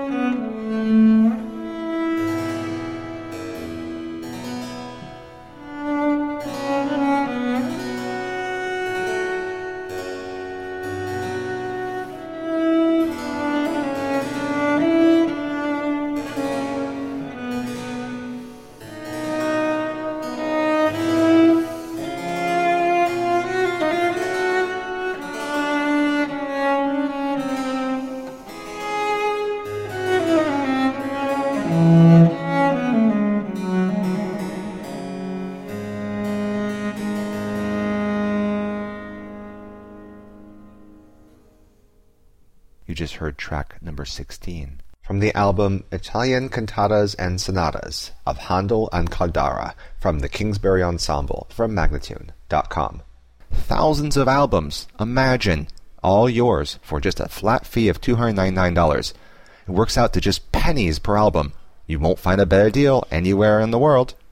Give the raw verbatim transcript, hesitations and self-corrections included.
You just heard track number sixteen from the album Italian Cantatas and Sonatas of Handel and Caldara from the Kingsbury Ensemble from Magnatune dot com. Thousands of albums, imagine, all yours for just a flat fee of two hundred ninety-nine dollars. It works out to just pennies per album. You won't find a better deal anywhere in the world.